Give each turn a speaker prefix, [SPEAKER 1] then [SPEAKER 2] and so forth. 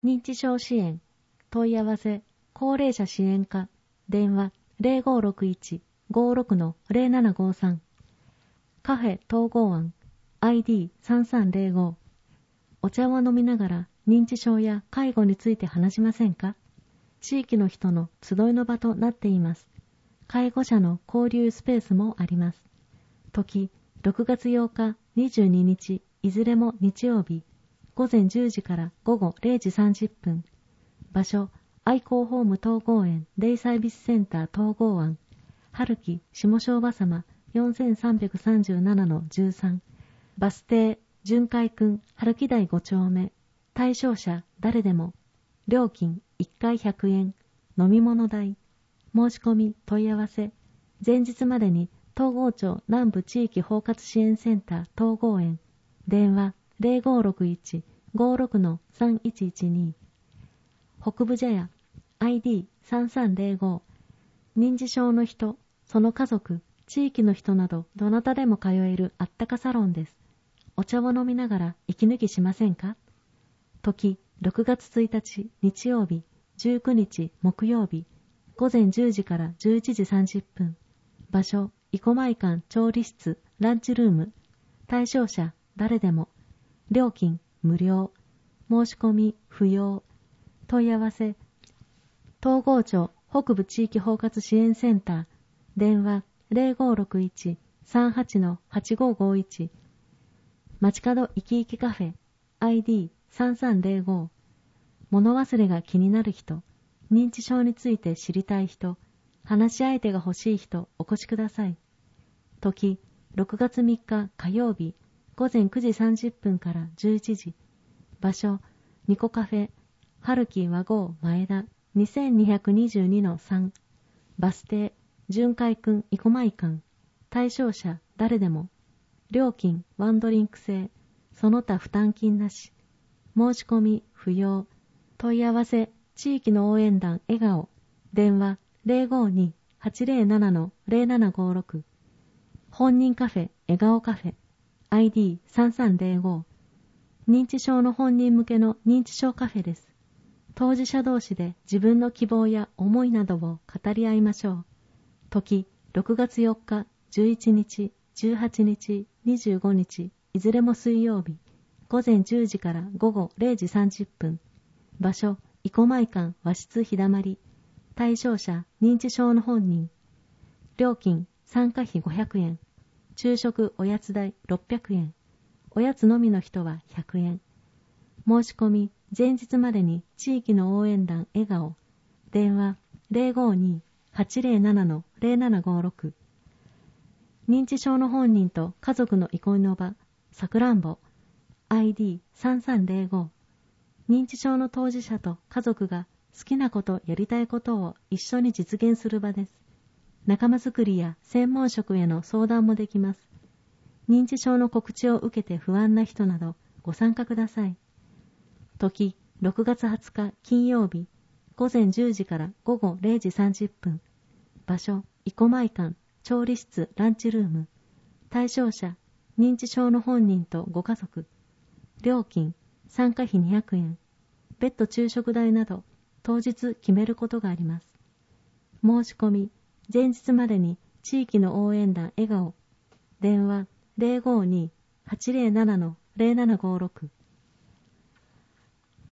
[SPEAKER 1] 認知症支援問い合わせ高齢者支援課電話 0561-56-0753 カフェ統合案 ID3305 お茶を飲みながら認知症や介護について話しませんか？地域の人の集いの場となっています。介護者の交流スペースもあります。時6月8日22日いずれも日曜日午前10時から午後0時30分場所愛好ホーム統合園デイサービスセンター統合案春木下昭和様 4337-13 バス停巡回区春木台5丁目対象者誰でも料金1回100円飲み物代申し込み問い合わせ前日までに東郷町南部地域包括支援センター統合園電話 0561-56-3112 北部茶屋 ID3305 認知症の人、その家族、地域の人などどなたでも通えるあったかサロンです。お茶を飲みながら息抜きしませんか？時6月1日日曜日19日木曜日午前10時から11時30分場所生駒館調理室ランチルーム対象者誰でも料金無料申し込み不要問い合わせ東郷町北部地域包括支援センター電話 0561-38-8551 街角いきいきカフェ ID3305 物忘れが気になる人認知症について知りたい人話し相手が欲しい人お越しください。時6月3日火曜日午前9時30分から11時場所ニコカフェ春木和合前田 2222-3 バス停巡回区生駒館対象者誰でも料金ワンドリンク制その他負担金なし申し込み不要問い合わせ地域の応援団笑顔電話 052-807-0756 本人カフェ笑顔カフェ ID3305 認知症の本人向けの認知症カフェです。当事者同士で自分の希望や思いなどを語り合いましょう。時6月4日11日18日25日いずれも水曜日午前10時から午後0時30分場所生駒館和室日だまり対象者認知症の本人料金参加費500円昼食おやつ代600円おやつのみの人は100円申し込み前日までに地域の応援団笑顔電話 052-807-0756 認知症の本人と家族の憩いの場さくらんぼ ID3305 認知症の当事者と家族が好きなことやりたいことを一緒に実現する場です。仲間づくりや専門職への相談もできます。認知症の告知を受けて不安な人などご参加ください。時6月20日金曜日午前10時から午後0時30分場所生駒館調理室ランチルーム対象者認知症の本人とご家族料金参加費200円別途昼食代など当日決めることがあります。申し込み前日までに地域の応援団笑顔電話 052-807-0756